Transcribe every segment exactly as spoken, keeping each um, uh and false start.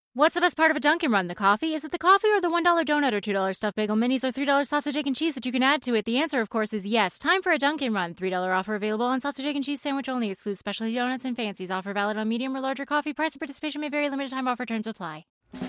What's the best part of a Dunkin' Run? The coffee? Is it the coffee or the one dollar donut or two dollar stuffed bagel minis or three dollar sausage, egg, and cheese that you can add to it? The answer, of course, is yes. Time for a Dunkin' Run. three dollar offer available on sausage, egg, and cheese sandwich only. Excludes specialty donuts and fancies. Offer valid on medium or larger coffee. Price and participation may vary. Limited time offer. Terms apply.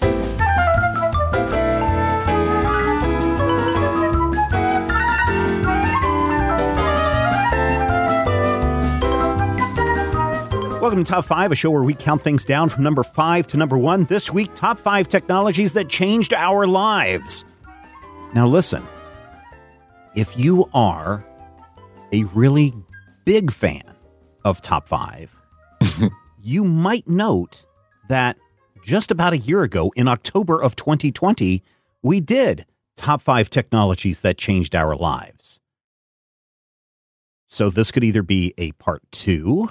Welcome to Top five, a show where we count things down from number five to number one. This week, top five technologies that changed our lives. Now listen, if you are a really big fan of Top five, you might note that just about a year ago, in October of twenty twenty, we did Top five technologies that changed our lives. So this could either be a part two,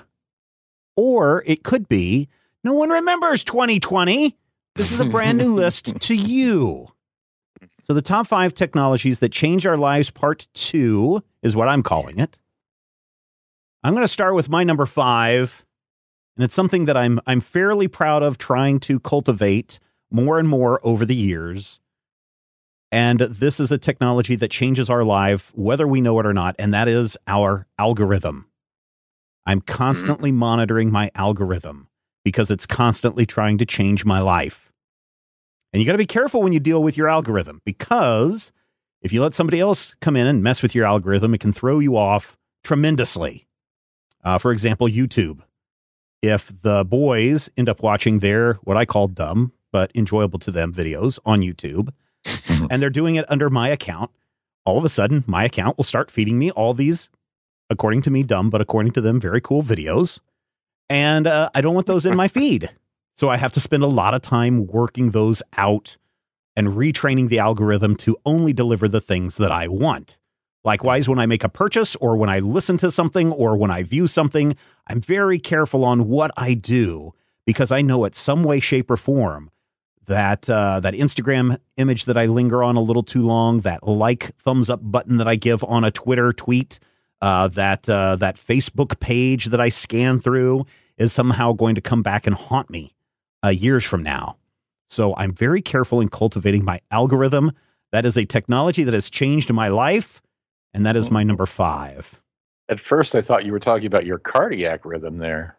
or it could be, no one remembers twenty twenty. This is a brand new list to you. So the top five technologies that change our lives, part two, is what I'm calling it. I'm going to start with my number five, and it's something that I'm I'm fairly proud of trying to cultivate more and more over the years. And this is a technology that changes our life, whether we know it or not, and that is our algorithm. I'm constantly monitoring my algorithm because it's constantly trying to change my life. And you got to be careful when you deal with your algorithm, because if you let somebody else come in and mess with your algorithm, it can throw you off tremendously. Uh, for example, YouTube. If the boys end up watching their, what I call dumb, but enjoyable to them videos on YouTube, and they're doing it under my account, all of a sudden my account will start feeding me all these, according to me, dumb, but according to them, very cool videos. And uh, I don't want those in my feed. So I have to spend a lot of time working those out and retraining the algorithm to only deliver the things that I want. Likewise, when I make a purchase or when I listen to something or when I view something, I'm very careful on what I do, because I know at some way, shape, or form that uh, that Instagram image that I linger on a little too long, that like thumbs up button that I give on a Twitter tweet, Uh, that uh, that Facebook page that I scan through is somehow going to come back and haunt me uh, years from now. So I'm very careful in cultivating my algorithm. That is a technology that has changed my life, and that is my number five. At first, I thought you were talking about your cardiac rhythm there.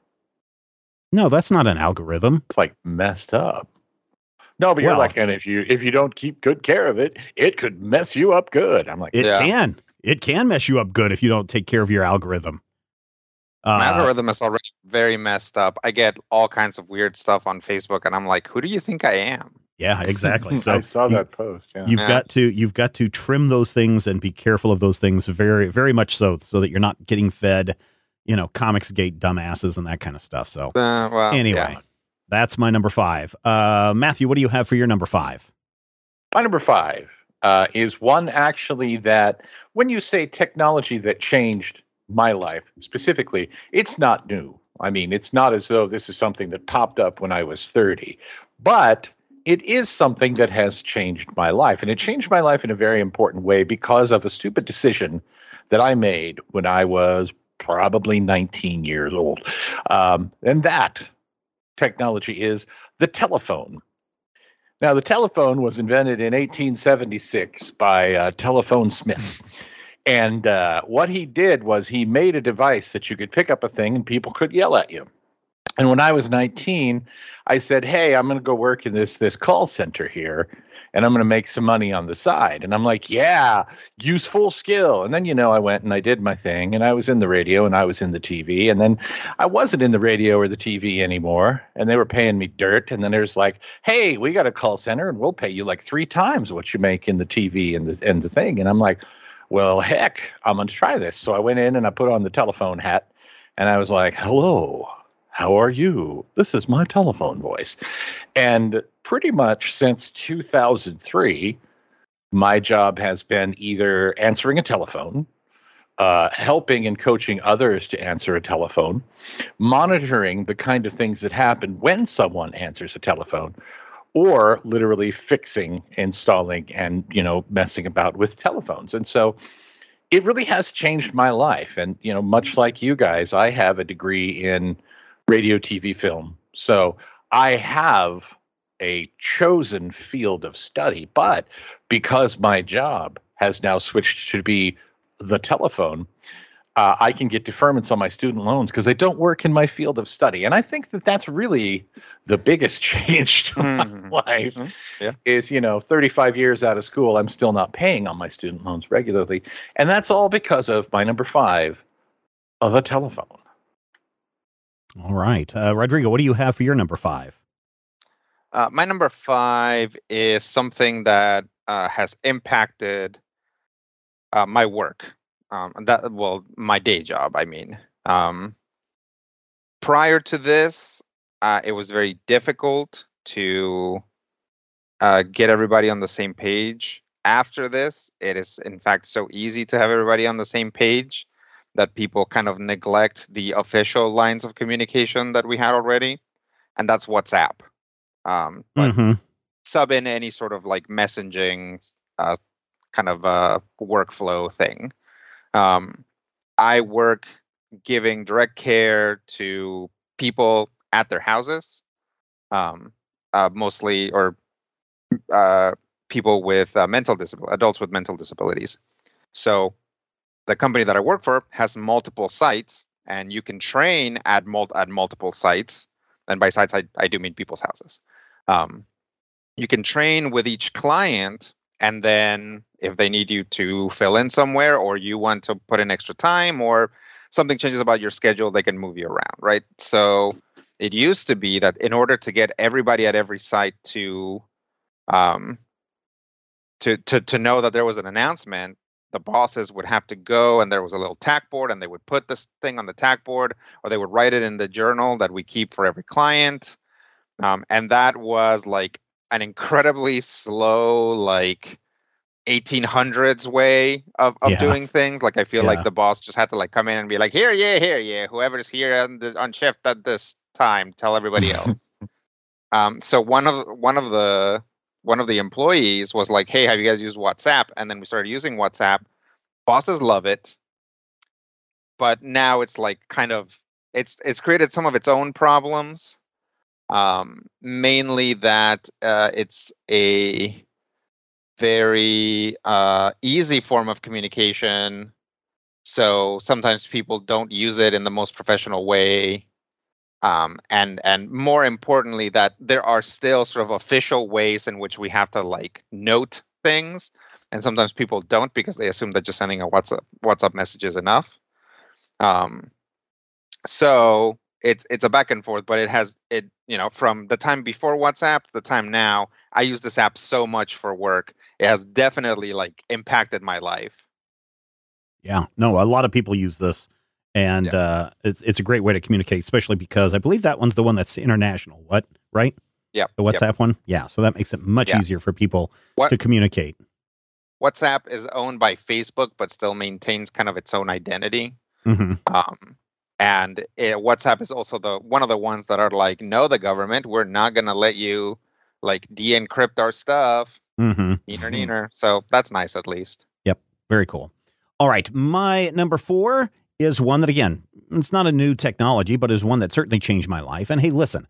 No, that's not an algorithm. It's like messed up. No, but you're Well, like, and if you if you don't keep good care of it, it could mess you up good. I'm like, It Yeah. can. It can mess you up good if you don't take care of your algorithm. Uh, My algorithm is already very messed up. I get all kinds of weird stuff on Facebook, and I'm like, who do you think I am? Yeah, exactly. So I saw you- that post. Yeah. You've Yeah. got to you've got to trim those things and be careful of those things very, very much so, so that you're not getting fed, you know, Comicsgate dumbasses and that kind of stuff. So Uh, well, anyway, yeah. that's my number five. Uh, Matthew, what do you have for your number five? My number five uh, is one actually that when you say technology that changed my life specifically, it's not new. I mean, it's not as though this is something that popped up when I was thirty, but it is something that has changed my life. And it changed my life in a very important way because of a stupid decision that I made when I was probably nineteen years old. Um, and that technology is the telephone. Now, the telephone was invented in eighteen seventy-six by uh, Telephone Smith. And uh, what he did was he made a device that you could pick up a thing and people could yell at you. And when I was nineteen, I said, hey, I'm going to go work in this this call center here, and I'm going to make some money on the side. And I'm like, yeah, useful skill. And then, you know, I went and I did my thing, and I was in the radio and I was in the T V. And then I wasn't in the radio or the T V anymore, and they were paying me dirt. And then there's like, hey, we got a call center, and we'll pay you like three times what you make in the T V and the, and the thing. And I'm like, well, heck, I'm going to try this. So I went in and I put on the telephone hat, and I was like, hello. How are you? This is my telephone voice. And pretty much since two thousand three, my job has been either answering a telephone, uh, helping and coaching others to answer a telephone, monitoring the kind of things that happen when someone answers a telephone, or literally fixing, installing, and, you know, messing about with telephones. And so it really has changed my life. And, you know, much like you guys, I have a degree in radio, T V, film. So I have a chosen field of study, but because my job has now switched to be the telephone, uh, I can get deferments on my student loans because they don't work in my field of study. And I think that that's really the biggest change to Mhm. my life. Mhm. Yeah. Is, you know, thirty-five years out of school, I'm still not paying on my student loans regularly. And that's all because of my number five, of a telephone. All right. Uh, Rodrigo, what do you have for your number five? Uh, my number five is something that uh, has impacted uh, my work. Um, and that well, my day job. I mean, um, prior to this, uh, it was very difficult to uh, get everybody on the same page. After this, it is in fact so easy to have everybody on the same page that people kind of neglect the official lines of communication that we had already, and that's WhatsApp. Um, but Mhm. sub in any sort of like messaging uh, kind of uh, workflow thing. Um, I work giving direct care to people at their houses, um, uh, mostly, or uh, people with uh, mental disability, adults with mental disabilities. So the company that I work for has multiple sites, and you can train at mul- at multiple sites. And by sites, I, I do mean people's houses. Um, you can train with each client, and then if they need you to fill in somewhere, or you want to put in extra time, or something changes about your schedule, they can move you around, right? So it used to be that in order to get everybody at every site to um, to to to know that there was an announcement, the bosses would have to go, and there was a little tack board, and they would put this thing on the tack board, or they would write it in the journal that we keep for every client. Um, and that was like an incredibly slow, like eighteen hundreds way of, of Yeah. doing things. Like I feel Yeah. like the boss just had to like come in and be like, here, yeah, here, yeah, whoever's here on, the, on shift at this time, tell everybody else. um, so one of one of the one of the employees was like, hey, have you guys used WhatsApp? And then we started using WhatsApp. Bosses love it, but now it's like kind of it's it's created some of its own problems. Um, mainly that uh, it's a very uh, easy form of communication. So sometimes people don't use it in the most professional way. Um, and and more importantly, that there are still sort of official ways in which we have to like note things. And sometimes people don't because they assume that just sending a WhatsApp WhatsApp message is enough. Um, so it's it's a back and forth, but it has it you know from the time before WhatsApp to the time now, I use this app so much for work. It has definitely like impacted my life. Yeah. No, a lot of people use this, and Yeah. uh, it's it's a great way to communicate, especially because I believe that one's the one that's international. What? Right? Yeah, The WhatsApp one? Yeah. So that makes it much Yeah. easier for people What to communicate. WhatsApp is owned by Facebook, but still maintains kind of its own identity. Hmm. Um, and it, WhatsApp is also the one of the ones that are like, no, the government, we're not gonna let you like de-encrypt our stuff. Hmm. Neener, neener. So that's nice, at least. Yep. Very cool. All right. My number four is one that, again, it's not a new technology, but is one that certainly changed my life. And hey, listen,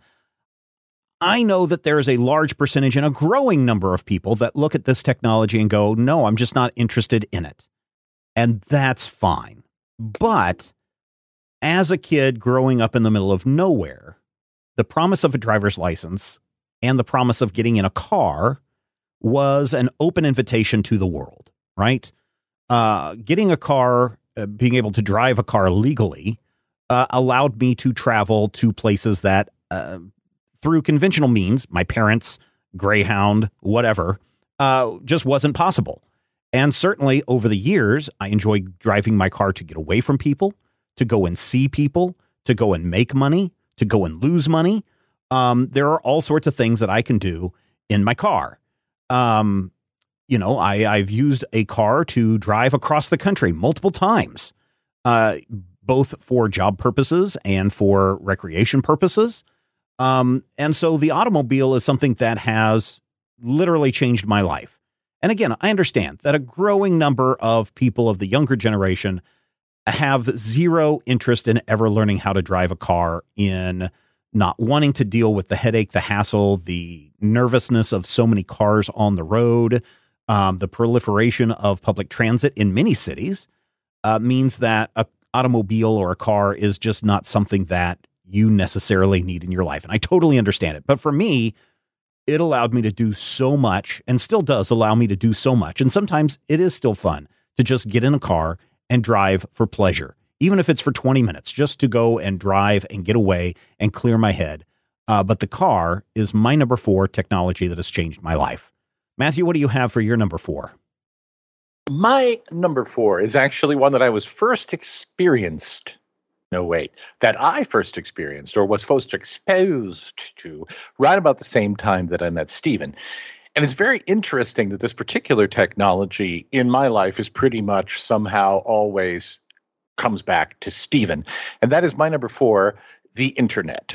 I know that there is a large percentage and a growing number of people that look at this technology and go, no, I'm just not interested in it. And that's fine. But as a kid growing up in the middle of nowhere, the promise of a driver's license and the promise of getting in a car was an open invitation to the world, right? Uh, getting a car, uh, being able to drive a car legally, uh, allowed me to travel to places that, uh, through conventional means, my parents, Greyhound, whatever, uh, just wasn't possible. And certainly over the years, I enjoy driving my car to get away from people, to go and see people, to go and make money, to go and lose money. Um, there are all sorts of things that I can do in my car. Um, you know, I, I've used a car to drive across the country multiple times, uh, both for job purposes and for recreation purposes. Um, and so the automobile is something that has literally changed my life. And again, I understand that a growing number of people of the younger generation have zero interest in ever learning how to drive a car in not wanting to deal with the headache, the hassle, the nervousness of so many cars on the road, um, the proliferation of public transit in many cities uh, means that a automobile or a car is just not something that you necessarily need in your life. And I totally understand it. But for me, it allowed me to do so much, and still does allow me to do so much. And sometimes it is still fun to just get in a car and drive for pleasure, even if it's for twenty minutes, just to go and drive and get away and clear my head. Uh, but the car is my number four technology that has changed my life. Matthew, what do you have for your number four? My number four is actually one that I was first experienced. No, wait, that I first experienced or was first exposed to right about the same time that I met Stephen. And it's very interesting that this particular technology in my life is pretty much somehow always comes back to Stephen. And that is my number four, the internet.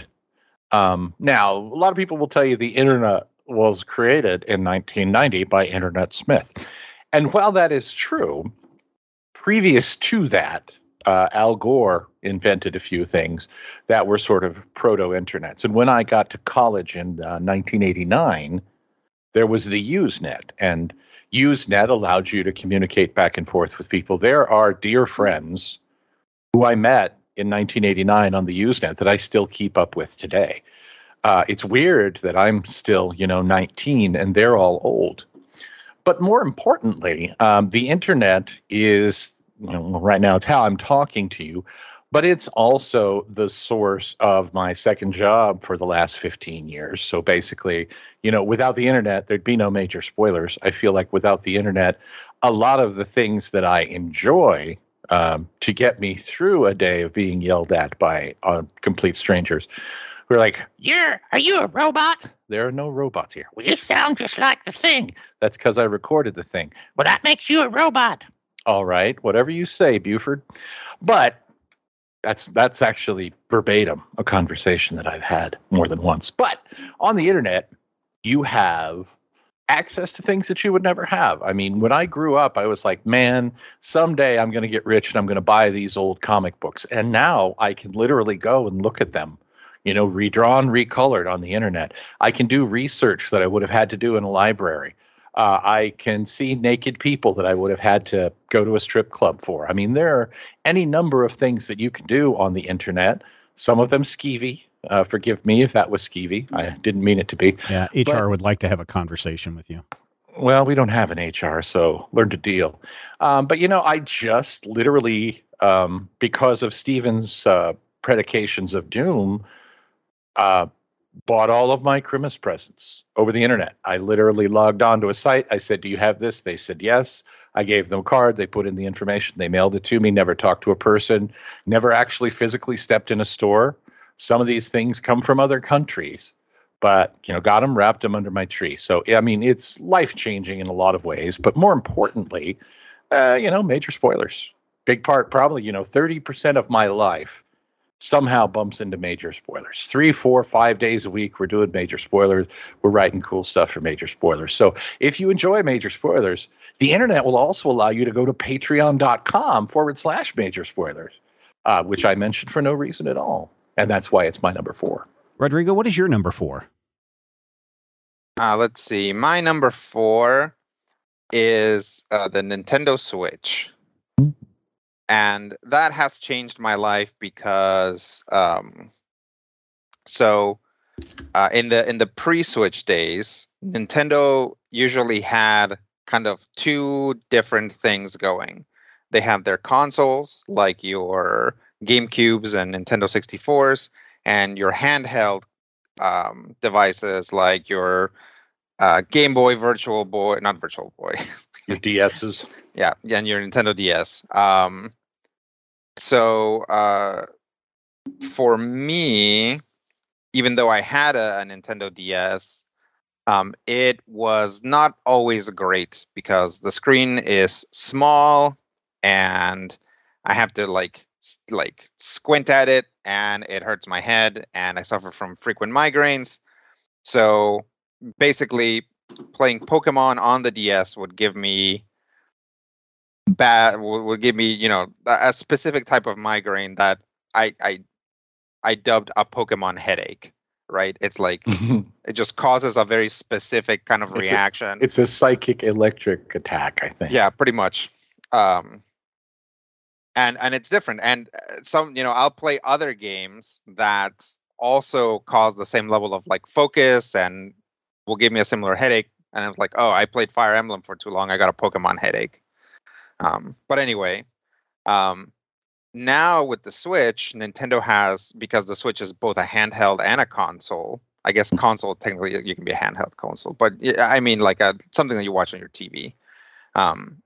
Um, now, a lot of people will tell you the internet was created in nineteen ninety by Internet Smith. And while that is true, previous to that, uh, Al Gore invented a few things that were sort of proto-internets. And when I got to college in uh, nineteen eighty-nine, there was the Usenet. And Usenet allowed you to communicate back and forth with people. There are dear friends who I met in nineteen eighty-nine on the Usenet that I still keep up with today. Uh, it's weird that I'm still, you know, nineteen and they're all old. But more importantly, um, the internet is, you know, right now it's how I'm talking to you, but it's also the source of my second job for the last fifteen years. So basically, you know, without the internet, there'd be no major spoilers. I feel like without the internet, a lot of the things that I enjoy um, to get me through a day of being yelled at by uh, complete strangers who are like, "You're, are you a robot?" There are no robots here. "Well, you sound just like the thing." That's because I recorded the thing. "Well, that makes you a robot." All right, whatever you say, Buford. But that's that's actually verbatim a conversation that I've had more than once. But on the internet, you have access to things that you would never have. I mean, when I grew up, I was like, man, someday I'm going to get rich and I'm going to buy these old comic books. And now I can literally go and look at them, you know, redrawn, recolored on the internet. I can do research that I would have had to do in a library. Uh, I can see naked people that I would have had to go to a strip club for. I mean, there are any number of things that you can do on the internet. Some of them skeevy. Uh, forgive me if that was skeevy. I didn't mean it to be. Yeah, H R but, would like to have a conversation with you. Well, we don't have an H R, so learn to deal. Um, but, you know, I just literally, um, because of Stephen's uh, predications of doom, uh, bought all of my Christmas presents over the internet. I literally logged on to a site. I said, "Do you have this?" They said, "Yes." I gave them a card. They put in the information. They mailed it to me. Never talked to a person. Never actually physically stepped in a store. Some of these things come from other countries, but, you know, got them, wrapped them under my tree. So, I mean, it's life-changing in a lot of ways. But more importantly, uh, you know, major spoilers. Big part, probably, you know, thirty percent of my life somehow bumps into major spoilers. Three, four, five days a week, we're doing major spoilers. We're writing cool stuff for major spoilers. So if you enjoy major spoilers, the internet will also allow you to go to patreon.com forward slash major spoilers, uh, which I mentioned for no reason at all. And that's why it's my number four. Rodrigo, what is your number four? Uh, let's see. My number four is uh, the Nintendo Switch. And that has changed my life because, um, so uh, in the in the pre-Switch days, Nintendo usually had kind of two different things going. They have their consoles, like your GameCubes and Nintendo sixty-fours, and your handheld um, devices, like your uh, Game Boy, Virtual Boy, not Virtual Boy, your D S's. Yeah, and your Nintendo D S. Um, so uh, for me, even though I had a, a Nintendo D S, um, it was not always great because the screen is small and I have to like like squint at it and it hurts my head and I suffer from frequent migraines. So basically, playing Pokemon on the D S would give me bad would give me, you know, a specific type of migraine that I I I dubbed a Pokemon headache. Right? It's like it just causes a very specific kind of it's reaction. A, it's a psychic electric attack, I think. Yeah, pretty much. Um, and and it's different. And some, you know, I'll play other games that also cause the same level of like focus and will give me a similar headache. And I'm like, oh, I played Fire Emblem for too long. I got a Pokemon headache. Um, but anyway, um, now with the Switch, Nintendo has, because the Switch is both a handheld and a console. I guess console, technically, you can be a handheld console. But I mean, like a, something that you watch on your T V. Um,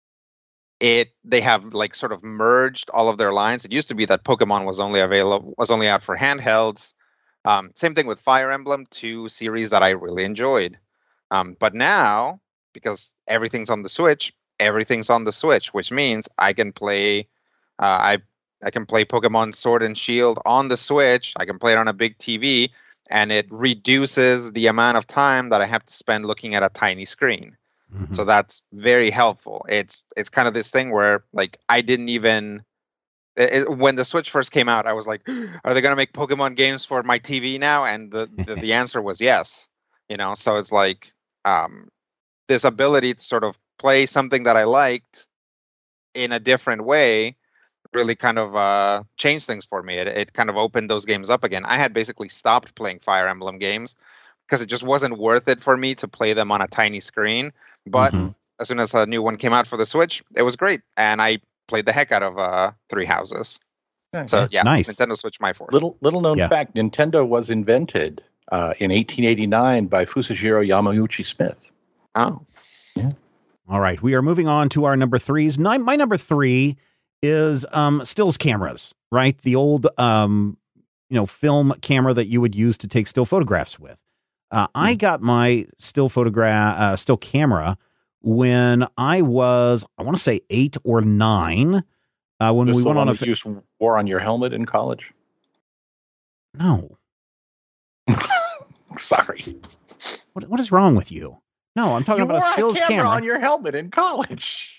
it they have like sort of merged all of their lines. It used to be that Pokemon was only available was only out for handhelds. Um, same thing with Fire Emblem, two series that I really enjoyed. Um, but now, because everything's on the Switch, everything's on the Switch, which means I can play. Uh, I I can play Pokemon Sword and Shield on the Switch. I can play it on a big T V, and it reduces the amount of time that I have to spend looking at a tiny screen. Mm-hmm. So that's very helpful. It's it's kind of this thing where like I didn't even it, it, when the Switch first came out, I was like, are they going to make Pokemon games for my T V now? And the, the the answer was yes. You know, so it's like um, this ability to sort of play something that I liked in a different way really kind of uh, changed things for me. It, it kind of opened those games up again. I had basically stopped playing Fire Emblem games because it just wasn't worth it for me to play them on a tiny screen. But mm-hmm. as soon as a new one came out for the Switch, it was great. And I played the heck out of uh, Three Houses. Nice. So yeah, nice. Nintendo Switch my force. Little little known yeah. fact, Nintendo was invented uh, in eighteen eighty-nine by Fusajiro Yamauchi Smith. Oh. Yeah. All right. We are moving on to our number threes. Nine, my number three is um, stills cameras, right? The old, um, you know, film camera that you would use to take still photographs with. Uh, mm-hmm. I got my still photograph, uh, still camera when I was, I want to say eight or nine. Uh, when this we the went one on a that you wore on your helmet in college. No. Sorry. What what is wrong with you? No, I'm talking you about a stills a camera, camera on your helmet in college.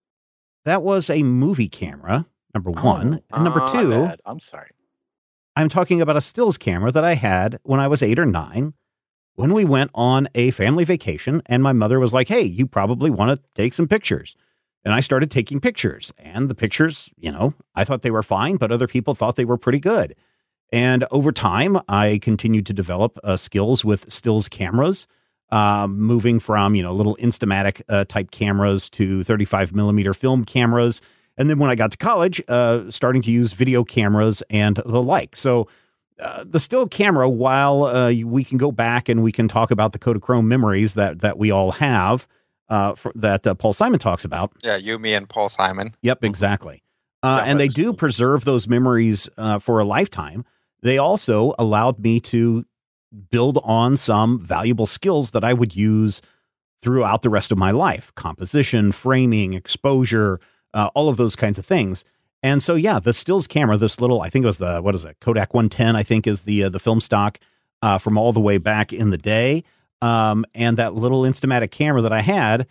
That was a movie camera, number one. Oh, and number uh, two, I'm sorry. I'm talking about a stills camera that I had when I was eight or nine, when we went on a family vacation, and my mother was like, hey, you probably want to take some pictures. And I started taking pictures, and the pictures, you know, I thought they were fine, but other people thought they were pretty good. And over time, I continued to develop uh, skills with stills cameras, um, moving from, you know, little Instamatic uh, type cameras to thirty-five millimeter film cameras. And then when I got to college, uh, starting to use video cameras and the like. So uh, the still camera, while uh, we can go back and we can talk about the Kodachrome memories that that we all have, uh, for, that uh, Paul Simon talks about. Yeah, you, me, and Paul Simon. Yep, exactly. Uh, and they do preserve those memories uh, for a lifetime. They also allowed me to build on some valuable skills that I would use throughout the rest of my life. Composition, framing, exposure, uh, all of those kinds of things. And so, yeah, the stills camera, this little, I think it was the, what is it? Kodak one ten, I think is the, uh, the film stock uh, from all the way back in the day. Um, and that little Instamatic camera that I had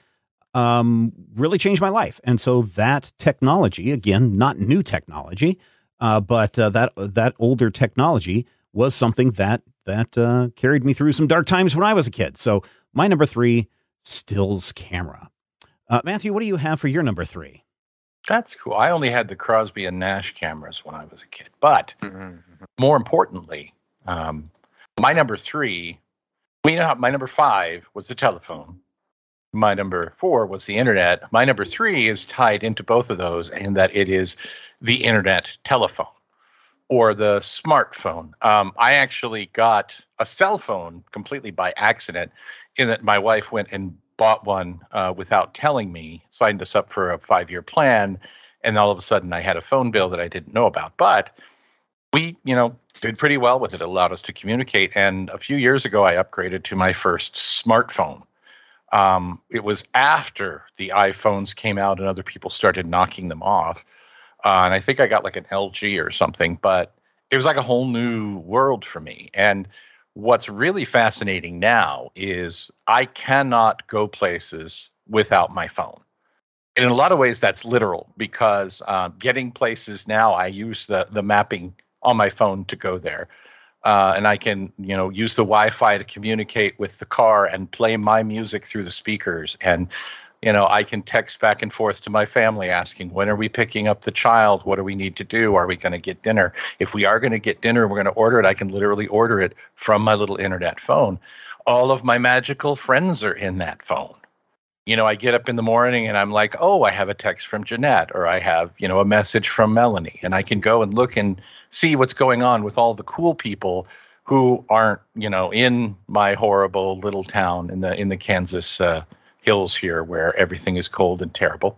um, really changed my life. And so that technology, again, not new technology, uh, but uh, that, that older technology was something that that uh, carried me through some dark times when I was a kid. So my number three, stills camera. Uh, Matthew, what do you have for your number three? That's cool. I only had the Crosby and Nash cameras when I was a kid. But mm-hmm. more importantly, um, my number three, we know how my number five was the telephone. My number four was the internet. My number three is tied into both of those in that it is the internet telephone. Or the smartphone. Um, I actually got a cell phone completely by accident in that my wife went and bought one uh, without telling me, signed us up for a five-year plan, and all of a sudden I had a phone bill that I didn't know about. But we, you know, did pretty well with it. It allowed us to communicate. And a few years ago, I upgraded to my first smartphone. Um, it was after the iPhones came out and other people started knocking them off. Uh, and I think I got like an L G or something, but it was like a whole new world for me. And what's really fascinating now is I cannot go places without my phone. And in a lot of ways, that's literal because uh, getting places now, I use the, the mapping on my phone to go there. Uh, and I can, you know, use the Wi-Fi to communicate with the car and play my music through the speakers. And, you know, I can text back and forth to my family asking, when are we picking up the child? What do we need to do? Are we going to get dinner? If we are going to get dinner, we're going to order it. I can literally order it from my little internet phone. All of my magical friends are in that phone. You know, I get up in the morning and I'm like, oh, I have a text from Jeanette, or I have, you know, a message from Melanie, and I can go and look and see what's going on with all the cool people who aren't, you know, in my horrible little town in the in the Kansas uh, hills here, where everything is cold and terrible.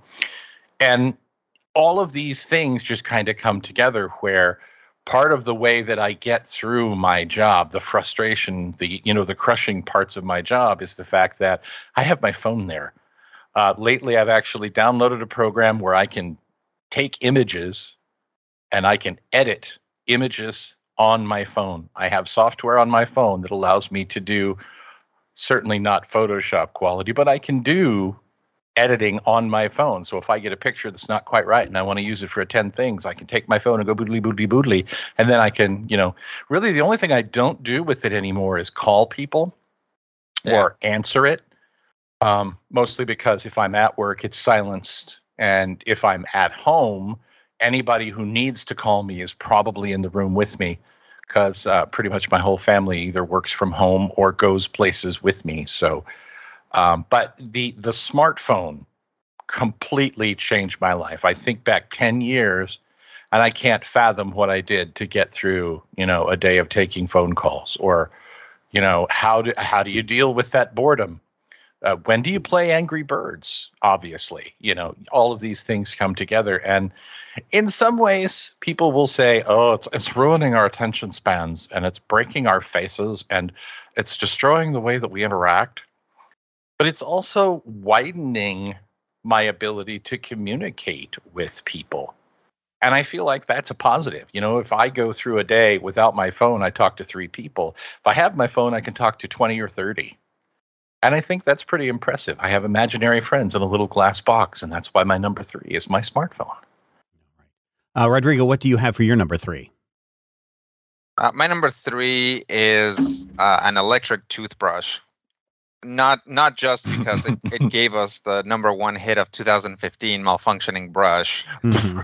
And all of these things just kind of come together, where part of the way that I get through my job, the frustration, the, you know, the crushing parts of my job, is the fact that I have my phone there. Uh, lately, I've actually downloaded a program where I can take images and I can edit images on my phone. I have software on my phone that allows me to do, certainly not Photoshop quality, but I can do editing on my phone. So if I get a picture that's not quite right and I want to use it for ten things, I can take my phone and go boodly, boodly, boodly. And then I can, you know, really the only thing I don't do with it anymore is call people yeah. or answer it. Um, mostly because if I'm at work, it's silenced. And if I'm at home, anybody who needs to call me is probably in the room with me, because uh, pretty much my whole family either works from home or goes places with me. So Um, but the the smartphone completely changed my life. I think back ten years, and I can't fathom what I did to get through, you know, a day of taking phone calls, or, you know, how do how do you deal with that boredom? Uh, when do you play Angry Birds? Obviously, you know, all of these things come together, and in some ways, people will say, "Oh, it's it's ruining our attention spans, and it's breaking our faces, and it's destroying the way that we interact." But it's also widening my ability to communicate with people. And I feel like that's a positive. You know, if I go through a day without my phone, I talk to three people. If I have my phone, I can talk to twenty or thirty. And I think that's pretty impressive. I have imaginary friends in a little glass box, and that's why my number three is my smartphone. Uh, Rodrigo, what do you have for your number three? Uh, my number three is uh, an electric toothbrush. Not not just because it, it gave us the number one hit of two thousand fifteen, Malfunctioning Brush. Mm-hmm.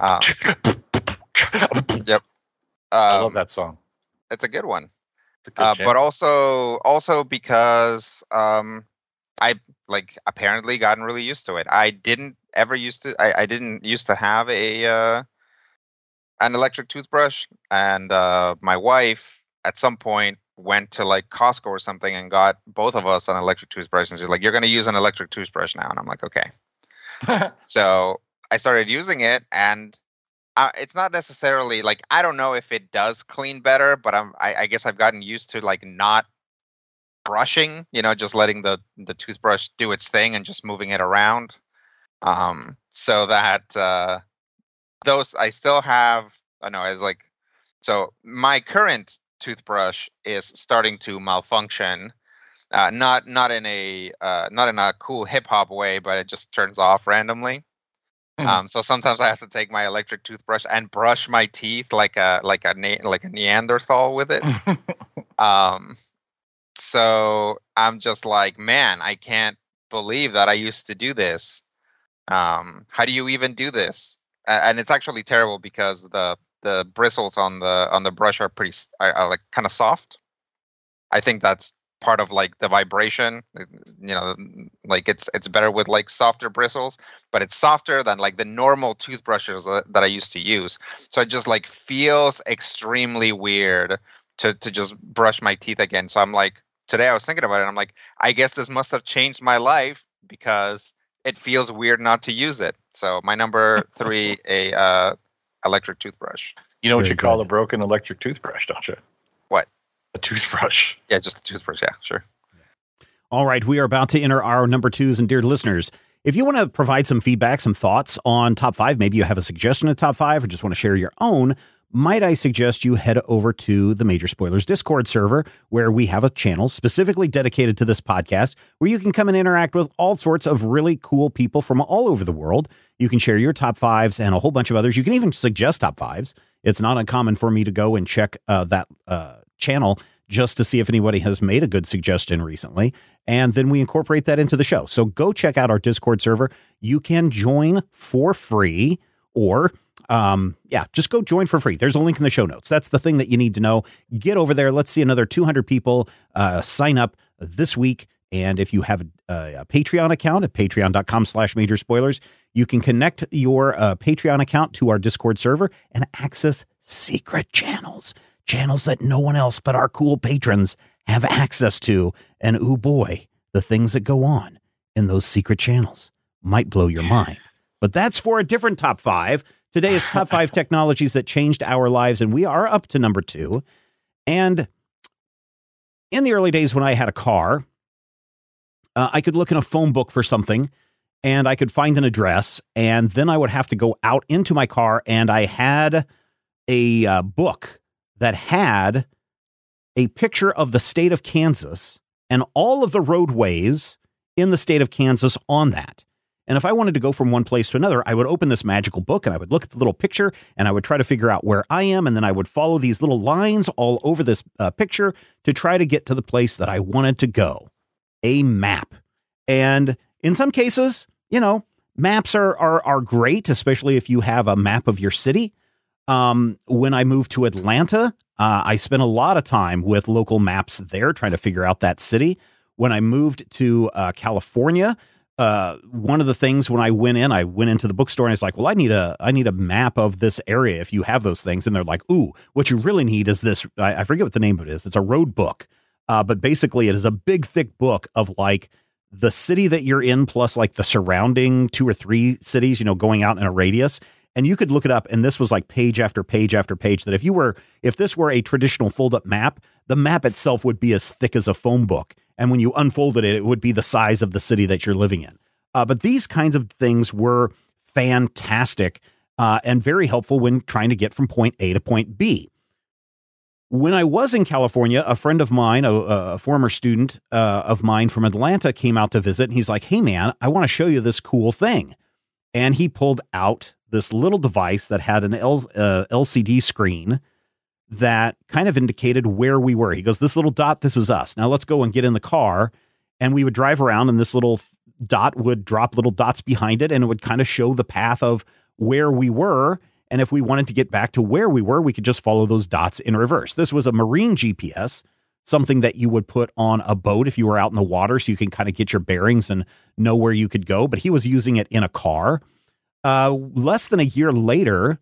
Um, yep. Um, I love that song. It's a good one. It's a good uh, but also also because um, I like apparently gotten really used to it. I didn't ever used to. I, I didn't used to have a uh, an electric toothbrush, and uh, my wife at some point went to like Costco or something and got both of us an electric toothbrush, and she's like, "You're going to use an electric toothbrush now," and I'm like, "Okay." So I started using it, and uh, it's not necessarily like, I don't know if it does clean better, but I'm I, I guess I've gotten used to like not brushing, you know, just letting the the toothbrush do its thing and just moving it around. Um, so that uh, those I still have. I know it's like so my current toothbrush is starting to malfunction, uh, not not in a uh, not in a cool hip hop way, but it just turns off randomly. Mm. Um, so sometimes I have to take my electric toothbrush and brush my teeth like a like a like a Neanderthal with it. um, so I'm just like, man, I can't believe that I used to do this. Um, how do you even do this? Uh, and it's actually terrible because the the bristles on the on the brush are pretty are, are like kind of soft. I think that's part of like the vibration. You know, like it's it's better with like softer bristles, but it's softer than like the normal toothbrushes that, that I used to use. So it just like feels extremely weird to to just brush my teeth again. So I'm like, today I was thinking about it, and I'm like, I guess this must have changed my life because it feels weird not to use it. So my number three, a uh, electric toothbrush. You know what Very you call good. a broken electric toothbrush, don't you? What? A toothbrush. Yeah, just a toothbrush. Yeah, sure. All right, we are about to enter our number twos, and dear listeners, if you want to provide some feedback, some thoughts on top five, maybe you have a suggestion of top five or just want to share your own, might I suggest you head over to the Major Spoilers Discord server, where we have a channel specifically dedicated to this podcast, where you can come and interact with all sorts of really cool people from all over the world. You can share your top fives and a whole bunch of others. You can even suggest top fives It's not uncommon for me to go and check uh, that uh, channel just to see if anybody has made a good suggestion recently. And then we incorporate that into the show. So go check out our Discord server. You can join for free, or um, yeah, just go join for free. There's a link in the show notes. That's the thing that you need to know. Get over there. Let's see another two hundred people uh, sign up this week. And if you have a, a Patreon account at patreon.com slash major spoilers, you can connect your uh, Patreon account to our Discord server and access secret channels, channels that no one else but our cool patrons have access to. And oh boy, the things that go on in those secret channels might blow your mind. But that's for a different top five. Today is top five technologies that changed our lives, and we are up to number two. And in the early days when I had a car, Uh, I could look in a phone book for something, and I could find an address, and then I would have to go out into my car, and I had a uh, book that had a picture of the state of Kansas and all of the roadways in the state of Kansas on that. And if I wanted to go from one place to another, I would open this magical book, and I would look at the little picture, and I would try to figure out where I am, and then I would follow these little lines all over this uh, picture to try to get to the place that I wanted to go. A map. And in some cases, you know, maps are, are, are great, especially if you have a map of your city. Um, when I moved to Atlanta, uh, I spent a lot of time with local maps there trying to figure out that city. When I moved to uh, California, uh, one of the things when I went in, I went into the bookstore and I was like, well, I need a, I need a map of this area if you have those things. And they're like, ooh, what you really need is this. I, I forget what the name of it is. It's a road book. Uh, but basically, it is a big, thick book of like the city that you're in, plus like the surrounding two or three cities, you know, going out in a radius. And you could look it up. And this was like page after page after page that if you were if this were a traditional fold up map, the map itself would be as thick as a phone book. And when you unfolded it, it would be the size of the city that you're living in. Uh, but these kinds of things were fantastic uh, and very helpful when trying to get from point A to point B. When I was in California, a friend of mine, a, a former student uh, of mine from Atlanta, came out to visit. And he's like, hey, man, I want to show you this cool thing. And he pulled out this little device that had an L, uh, L C D screen that kind of indicated where we were. He goes, this little dot, this is us. Now let's go and get in the car. And we would drive around and this little dot would drop little dots behind it. And it would kind of show the path of where we were. And if we wanted to get back to where we were, we could just follow those dots in reverse. This was a marine G P S, something that you would put on a boat if you were out in the water so you can kind of get your bearings and know where you could go. But he was using it in a car. Uh, less than a year later,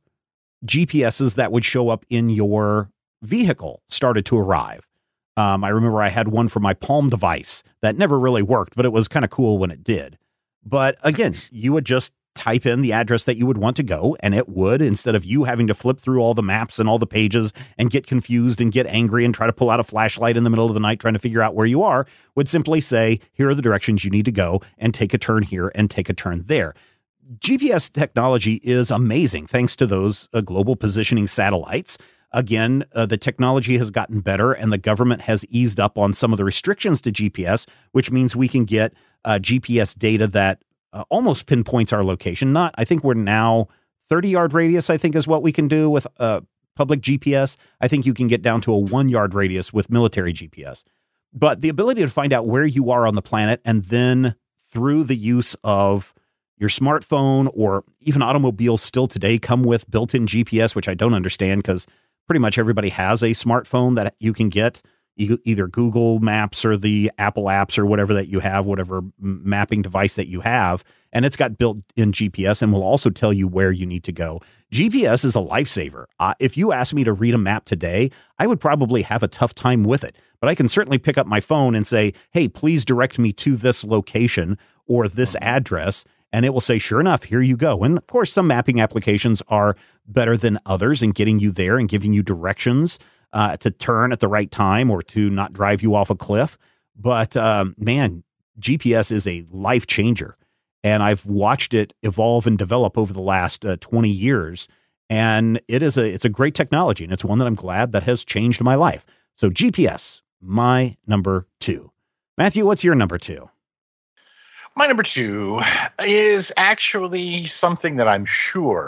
G P S's that would show up in your vehicle started to arrive. Um, I remember I had one for my Palm device that never really worked, but it was kind of cool when it did. But again, you would just type in the address that you would want to go, and it would, instead of you having to flip through all the maps and all the pages and get confused and get angry and try to pull out a flashlight in the middle of the night trying to figure out where you are, would simply say, here are the directions you need to go, and take a turn here and take a turn there. G P S technology is amazing thanks to those uh, global positioning satellites. Again, uh, the technology has gotten better, and the government has eased up on some of the restrictions to G P S, which means we can get uh, G P S data that Uh, almost pinpoints our location. Not, I think we're now thirty yard radius, I think is what we can do with uh, public G P S. I think you can get down to a one yard radius with military G P S. But the ability to find out where you are on the planet, and then through the use of your smartphone, or even automobiles still today come with built-in G P S, which I don't understand because pretty much everybody has a smartphone that you can get either Google Maps or the Apple apps or whatever that you have, whatever mapping device that you have. And it's got built-in G P S and will also tell you where you need to go. G P S is a lifesaver. Uh, if you asked me to read a map today, I would probably have a tough time with it. But I can certainly pick up my phone and say, hey, please direct me to this location or this address. And it will say, sure enough, here you go. And of course, some mapping applications are better than others in getting you there and giving you directions uh, to turn at the right time or to not drive you off a cliff. But um, man, G P S is a life changer. And I've watched it evolve and develop over the last uh, twenty years. And it is a it's a great technology. And it's one that I'm glad that has changed my life. So G P S, my number two. Matthew, what's your number two? My number two is actually something that I'm sure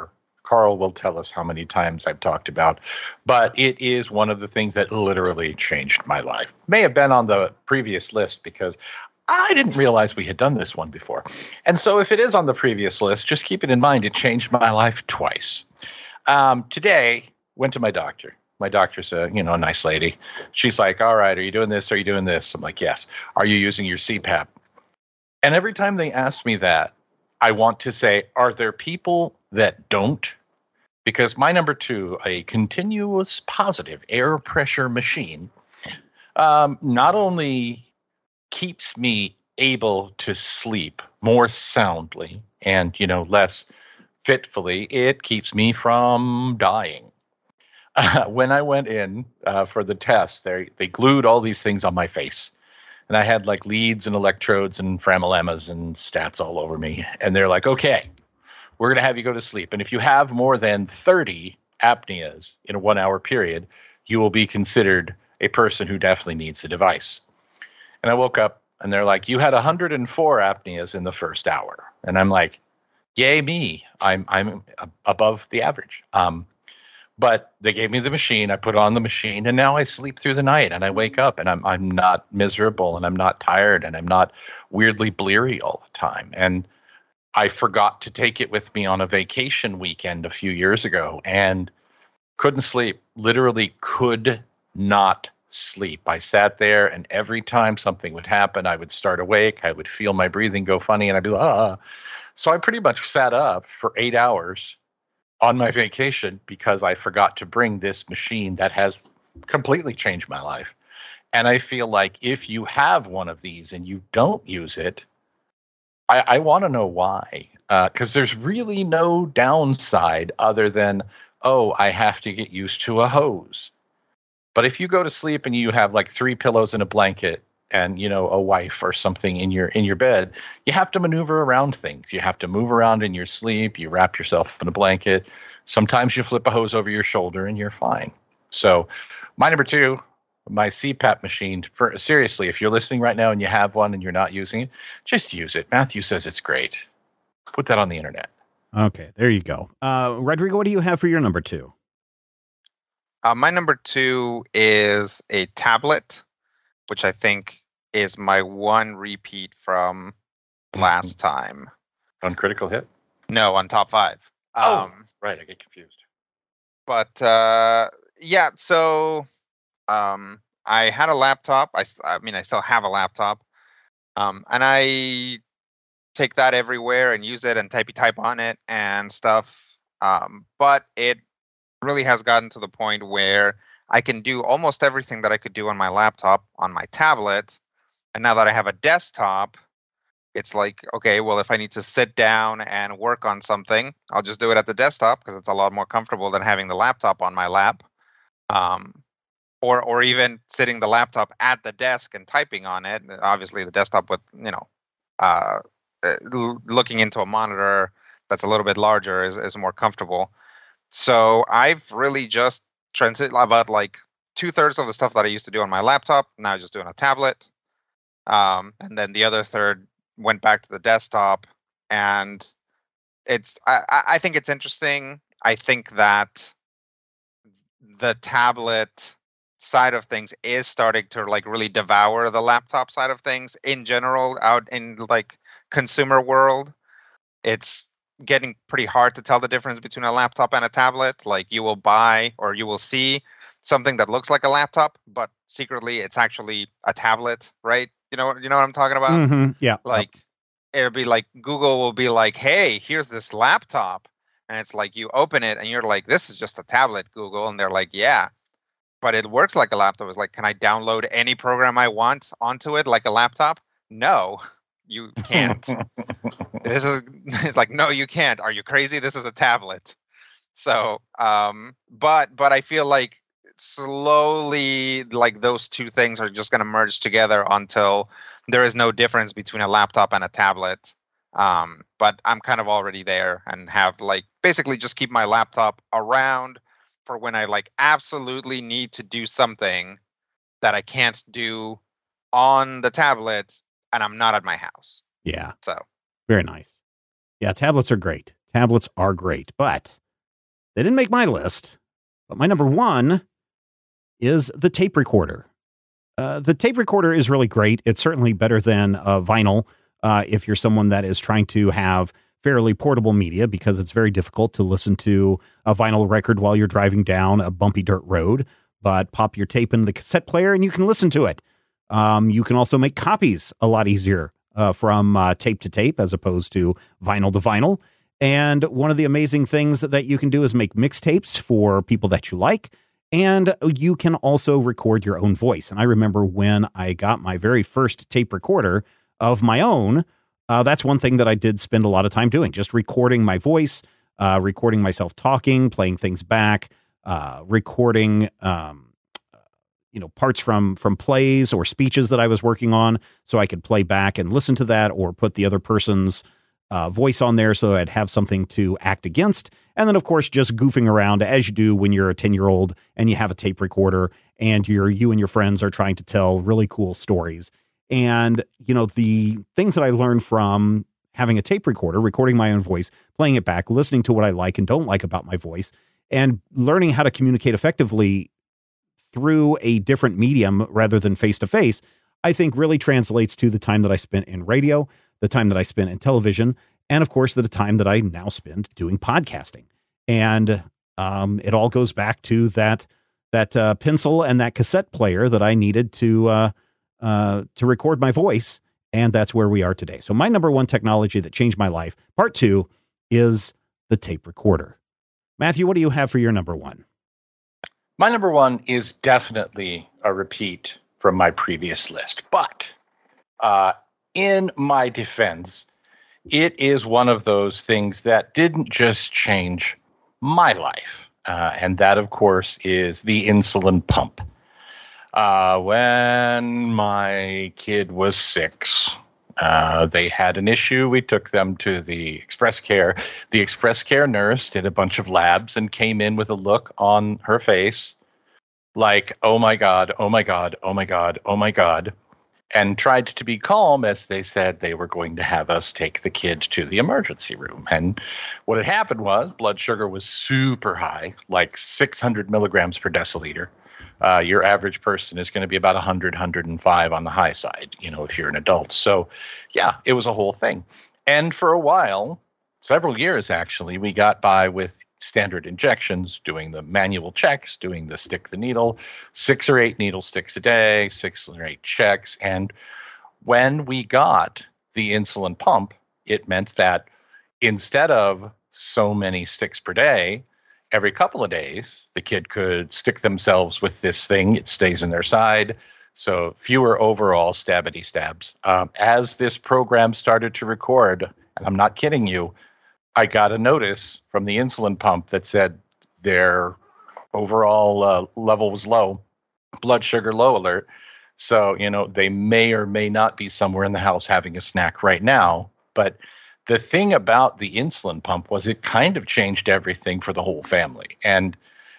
Carl will tell us how many times I've talked about, but it is one of the things that literally changed my life. May have been on the previous list because I didn't realize we had done this one before. And so if it is on the previous list, just keep it in mind, it changed my life twice. Um, today, went to my doctor. My doctor's a, you know, a nice lady. She's like, all right, are you doing this? Are you doing this? I'm like, yes. Are you using your C PAP? And every time they ask me that, I want to say, are there people that don't? Because my number two, a continuous positive air pressure machine, um, not only keeps me able to sleep more soundly and, you know, less fitfully, it keeps me from dying. Uh, when I went in uh, for the test, they they glued all these things on my face. And I had like leads and electrodes and framalemas and stats all over me. And they're like, okay, we're going to have you go to sleep. And if you have more than thirty apneas in a one hour period, you will be considered a person who definitely needs the device. And I woke up and they're like, you had one hundred four apneas in the first hour. And I'm like, yay me, I'm I'm above the average. Um, but they gave me the machine, I put on the machine, and now I sleep through the night and I wake up and I'm I'm not miserable and I'm not tired and I'm not weirdly bleary all the time. And I forgot to take it with me on a vacation weekend a few years ago and couldn't sleep, literally could not sleep. I sat there and every time something would happen, I would start awake, I would feel my breathing go funny and I'd be like, ah. So I pretty much sat up for eight hours on my vacation because I forgot to bring this machine that has completely changed my life. And I feel like if you have one of these and you don't use it, I, I want to know why. Because uh, there's really no downside other than, oh, I have to get used to a hose. But if you go to sleep and you have like three pillows and a blanket and, you know, a wife or something in your in your bed, you have to maneuver around things. You have to move around in your sleep. You wrap yourself in a blanket. Sometimes you flip a hose over your shoulder and you're fine. So my number two, my C PAP machine, for seriously, if you're listening right now and you have one and you're not using it, just use it. Matthew says it's great. Put that on the internet. Okay, there you go. Uh, Rodrigo, what do you have for your number two? Uh, my number two is a tablet, which I think is my one repeat from last time. On Critical Hit? No, on Top Five. Oh, um, right. I get confused. But uh, yeah, so um, I had a laptop. I, I mean, I still have a laptop. Um, and I take that everywhere and use it and typey type on it and stuff. Um, but it really has gotten to the point where I can do almost everything that I could do on my laptop on my tablet. And now that I have a desktop, it's like, okay, well, if I need to sit down and work on something, I'll just do it at the desktop because it's a lot more comfortable than having the laptop on my lap. Um, or or even sitting the laptop at the desk and typing on it. Obviously, the desktop with, you know, uh, l- looking into a monitor that's a little bit larger is, is more comfortable. So I've really just transited about like two thirds of the stuff that I used to do on my laptop. Now I just do on a tablet. Um, and then the other third went back to the desktop. And it's, I, I think it's interesting. I think that the tablet side of things is starting to like really devour the laptop side of things in general out in like consumer world. It's getting pretty hard to tell the difference between a laptop and a tablet. Like you will buy or you will see something that looks like a laptop, but secretly it's actually a tablet, right? You know, you know what I'm talking about? Mm-hmm. Yeah. Like it'll be like Google will be like, hey, here's this laptop. And it's like you open it and you're like, this is just a tablet, Google. And they're like, yeah, but it works like a laptop. It's like, can I download any program I want onto it like a laptop? No, you can't. This is it's like, no, you can't. Are you crazy? This is a tablet. So, um, but but I feel like slowly, like those two things are just going to merge together until there is no difference between a laptop and a tablet. Um, but I'm kind of already there and have like basically just keep my laptop around for when I like absolutely need to do something that I can't do on the tablet and I'm not at my house. Yeah. So very nice. Yeah. Tablets are great. Tablets are great, but They didn't make my list, but my number one is the tape recorder. Uh, the tape recorder is really great. It's certainly better than uh, vinyl uh, if you're someone that is trying to have fairly portable media, because it's very difficult to listen to a vinyl record while you're driving down a bumpy dirt road. But pop your tape in the cassette player and you can listen to it. Um, you can also make copies a lot easier uh, from uh, tape to tape as opposed to vinyl to vinyl. And one of the amazing things that you can do is make mixtapes for people that you like. And you can also record your own voice. And I remember when I got my very first tape recorder of my own, uh, that's one thing that I did spend a lot of time doing, just recording my voice, uh, recording myself talking, playing things back, uh, recording, um, you know, parts from from plays or speeches that I was working on so I could play back and listen to that, or put the other person's uh, voice on there so I'd have something to act against. And then, of course, just goofing around as you do when you're a ten-year-old and you have a tape recorder and you're you and your friends are trying to tell really cool stories. And, you know, the things that I learned from having a tape recorder, recording my own voice, playing it back, listening to what I like and don't like about my voice, and learning how to communicate effectively through a different medium rather than face-to-face, I think really translates to the time that I spent in radio, the time that I spent in television, and of course, the time that I now spend doing podcasting. And um, it all goes back to that that uh, pencil and that cassette player that I needed to uh, uh, to record my voice, and that's where we are today. So my number one technology that changed my life, part two, is the tape recorder. Matthew, what do you have for your number one? My number one is definitely a repeat from my previous list, but uh, in my defense, it is one of those things that didn't just change my life. Uh, and that, of course, is the insulin pump. Uh, when my kid was six, uh, they had an issue. We took them to the Express Care. The Express Care nurse did a bunch of labs and came in with a look on her face like, oh, my God, oh, my God, oh, my God, oh, my God. And tried to be calm as they said they were going to have us take the kid to the emergency room. And what had happened was blood sugar was super high, like six hundred milligrams per deciliter. Uh, your average person is going to be about one hundred, one hundred five on the high side, you know, if you're an adult. So, yeah, it was a whole thing. And for a while, several years actually, we got by with standard injections, doing the manual checks, doing the stick the needle, six or eight needle sticks a day, six or eight checks. And when we got the insulin pump, it meant that instead of so many sticks per day, every couple of days, the kid could stick themselves with this thing. It stays in their side. So fewer overall stabbity stabs. Um, as this program started to record, and I'm not kidding you, I got a notice from the insulin pump that said their overall uh, level was low, blood sugar low alert. So, you know, they may or may not be somewhere in the house having a snack right now. But the thing about the insulin pump was it kind of changed everything for the whole family. And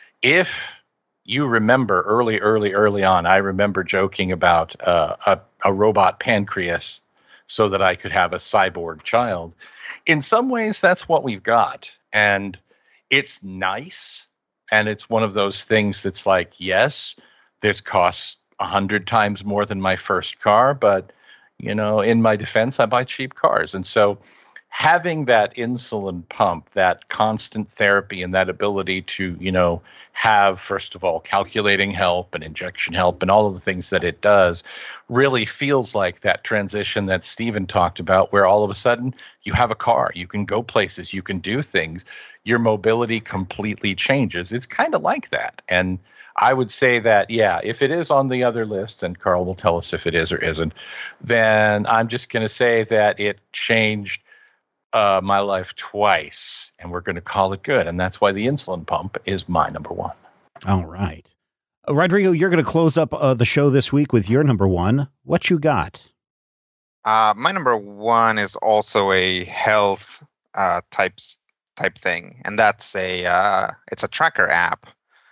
if you remember early, early, early on, I remember joking about uh, a, a robot pancreas so that I could have a cyborg child. In some ways, that's what we've got. And it's nice. And it's one of those things that's like, yes, this costs a hundred times more than my first car. But, you know, in my defense, I buy cheap cars. And so having that insulin pump, that constant therapy, and that ability to, you know, have, first of all, calculating help and injection help and all of the things that it does really feels like that transition that Stephen talked about, where all of a sudden you have a car, you can go places, you can do things, your mobility completely changes. It's kind of like that. And I would say that, yeah, if it is on the other list, and Carl will tell us if it is or isn't, then I'm just going to say that it changed Uh, my life twice, and we're going to call it good. And that's why the insulin pump is my number one. All right. Uh, Rodrigo, you're going to close up uh, the show this week with your number one. What you got? Uh, my number one is also a health uh, types type thing, and that's a uh, it's a tracker app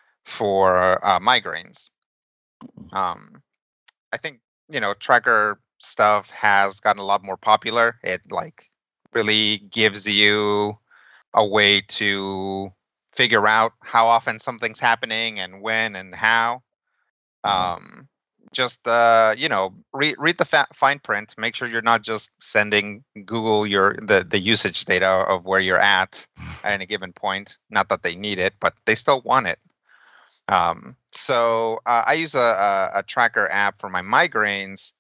for uh, migraines. Um, I think, you know, tracker stuff has gotten a lot more popular. It like really gives you a way to figure out how often something's happening and when and how. Um, just uh, you know, read read the fa- fine print. Make sure you're not just sending Google your the the usage data of where you're at at any given point. Not that they need it, but they still want it. Um, so uh, I use a, a, a tracker app for my migraines,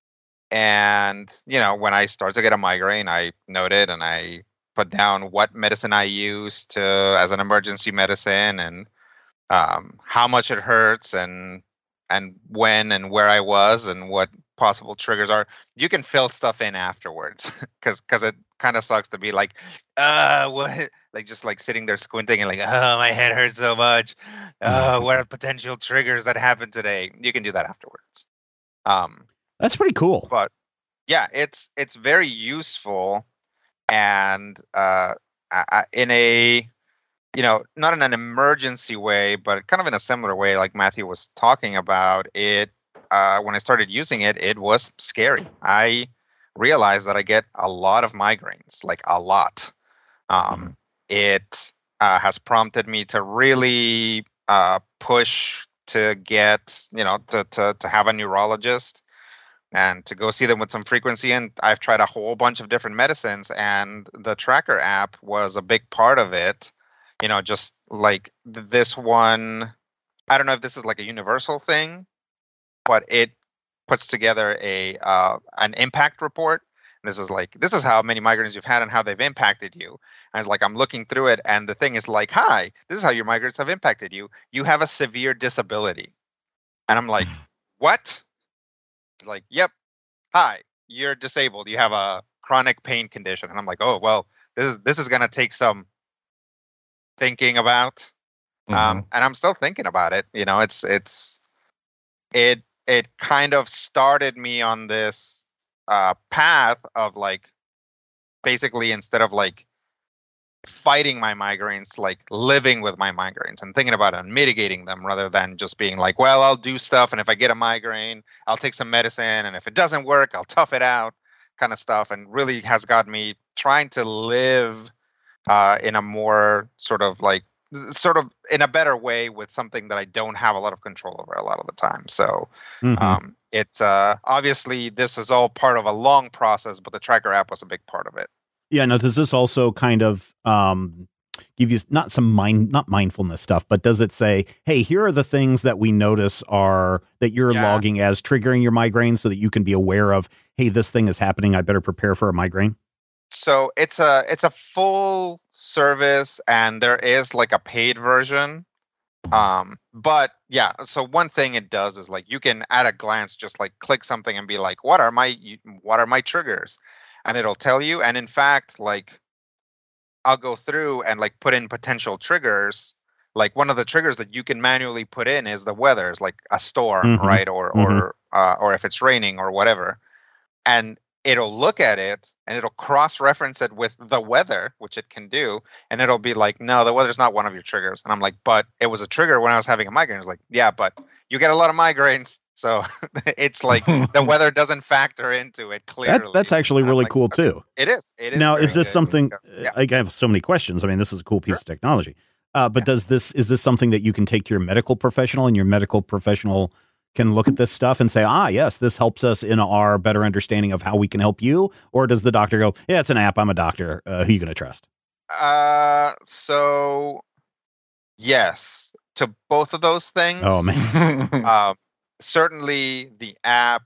and you know, when I start to get a migraine, I note it and I put down what medicine I use to as an emergency medicine and um, how much it hurts and and when and where I was and what possible triggers are. You can fill stuff in afterwards because because it kind of sucks to be like, uh, what? Like just like sitting there squinting and like, oh, my head hurts so much. Oh, what are potential triggers that happened today? You can do that afterwards. Um, That's pretty cool. But yeah, it's it's very useful, and uh, I, in a you know, not in an emergency way, but kind of in a similar way, like Matthew was talking about it. Uh, when I started using it, it was scary. I realized that I get a lot of migraines, like a lot. Um, mm-hmm. It uh, has prompted me to really uh, push to get, you know, to, to to have a neurologist and to go see them with some frequency. And I've tried a whole bunch of different medicines, and the tracker app was a big part of it. You know, just like this one, I don't know if this is like a universal thing, but it puts together a uh, an impact report. This is like, this is how many migraines you've had and how they've impacted you. And it's like, I'm looking through it, and the thing is like, hi, this is how your migraines have impacted you. You have a severe disability. And I'm like, what? It's like, yep, hi, you're disabled. You have a chronic pain condition. And I'm like, oh, well, this is this is going to take some thinking about. Mm-hmm. Um, and I'm still thinking about it. You know, it's it's it it kind of started me on this uh, path of like, basically, instead of like fighting my migraines, like living with my migraines and thinking about it and mitigating them, rather than just being like, well, I'll do stuff, and if I get a migraine, I'll take some medicine, and if it doesn't work, I'll tough it out, kind of stuff. And really has got me trying to live uh, in a more sort of like sort of in a better way with something that I don't have a lot of control over a lot of the time. So mm-hmm. um, it's uh, obviously this is all part of a long process, but the tracker app was a big part of it. Yeah. Now, does this also kind of um, give you not some mind, not mindfulness stuff, but does it say, hey, here are the things that we notice are that you're yeah. logging as triggering your migraine, so that you can be aware of, hey, this thing is happening, I better prepare for a migraine? So it's a it's a full service, and there is like a paid version. Um, but yeah, so one thing it does is like you can at a glance just like click something and be like, what are my what are my triggers? And it'll tell you. And in fact, like I'll go through and like put in potential triggers. Like one of the triggers that you can manually put in is the weather, is like a storm, mm-hmm. right? Or mm-hmm. or uh, or if it's raining or whatever. And it'll look at it and it'll cross-reference it with the weather, which it can do, and it'll be like, no, the weather's not one of your triggers. And I'm like, but it was a trigger when I was having a migraine. It's like, yeah, but you get a lot of migraines, so it's like the weather doesn't factor into it clearly. That, that's actually really like, cool okay, too. It is. It is. Now, is this good. something? Yeah. I have so many questions. I mean, this is a cool piece sure. of technology. Uh, but yeah. does this is this something that you can take to your medical professional, and your medical professional can look at this stuff and say, ah, yes, this helps us in our better understanding of how we can help you? Or does the doctor go, yeah, it's an app, I'm a doctor, uh, who are you going to trust? Uh, so, yes, to both of those things. Oh, man. um, certainly the app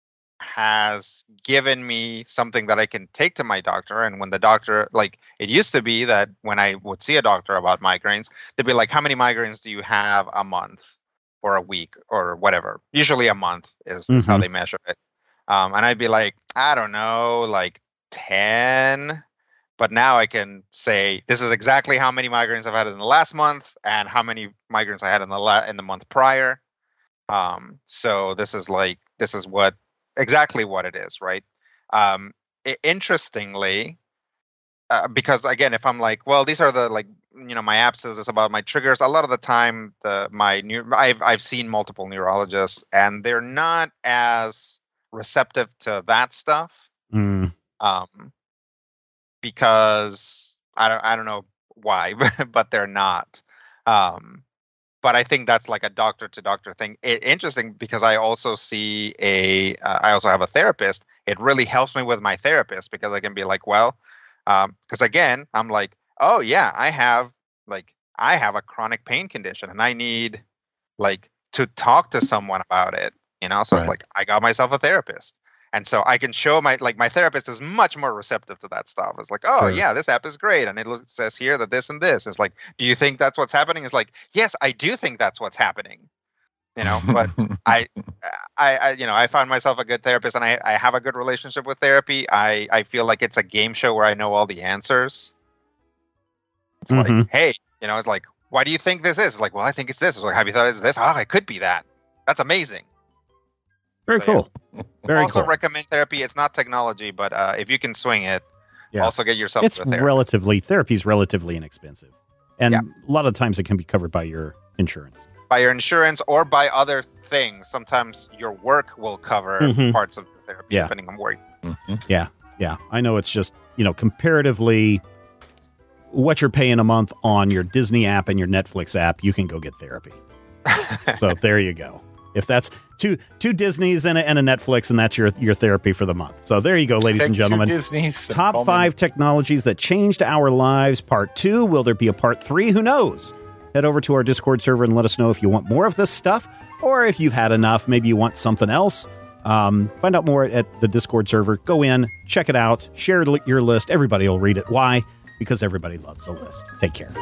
has given me something that I can take to my doctor. And when the doctor, like it used to be that when I would see a doctor about migraines, they'd be like, how many migraines do you have a month? Or a week or whatever. Usually a month is, mm-hmm. is how they measure it. Um, and I'd be like, I don't know, like ten. But now I can say, this is exactly how many migraines I've had in the last month and how many migraines I had in the la- in the month prior. Um, so this is like, this is what, exactly what it is, right? Um, I- interestingly, uh, because again, if I'm like, well, these are the like, you know, my app says this about my triggers. A lot of the time, the my new I've I've seen multiple neurologists, and they're not as receptive to that stuff. Mm. Um, because I don't I don't know why, but they're not. Um, but I think that's like a doctor to doctor thing. It, interesting because I also see a, uh, I also have a therapist. It really helps me with my therapist because I can be like, well, um, because again, I'm like, oh yeah, I have like, I have a chronic pain condition and I need like to talk to someone about it, you know? So Right. it's like, I got myself a therapist. And so I can show my, like my therapist is much more receptive to that stuff. It's like, oh Sure. yeah, this app is great. And it lo- says here that this and this. It's like, do you think that's what's happening? It's like, yes, I do think that's what's happening. You know, but I, I, I, you know, I found myself a good therapist and I, I have a good relationship with therapy. I, I feel like it's a game show where I know all the answers. It's Mhm. like, hey, you know, it's like, why do you think this is? It's like, well, I think it's this. It's like, have you thought it's this? Oh, it could be that. That's amazing. Very So, yeah. cool. Very also cool. recommend therapy. It's not technology, but uh, if you can swing it, Yeah. also get yourself It's to a therapist. relatively therapy's relatively inexpensive, and Yeah. a lot of times it can be covered by your insurance. by your insurance or by other things. Sometimes your work will cover Mhm. parts of the therapy, Yeah. depending on where. Mhm. Yeah, yeah. I know it's just, you know, comparatively what you're paying a month on your Disney app and your Netflix app, you can go get therapy. So there you go. If that's two two Disneys and a, and a Netflix, and that's your your therapy for the month. So there you go, ladies Take and two gentlemen. Disneys and Top call me- five technologies that changed our lives, part two. Will there be a part three? Who knows? Head over to our Discord server and let us know if you want more of this stuff, or if you've had enough, maybe you want something else. Um, find out more at the Discord server. Go in, check it out, share li- your list. Everybody will read it. Why? Because everybody loves a list. Take care.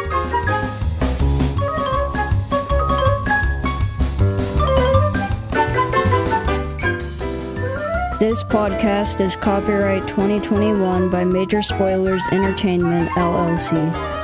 This podcast is copyright twenty twenty-one by Major Spoilers Entertainment, L L C.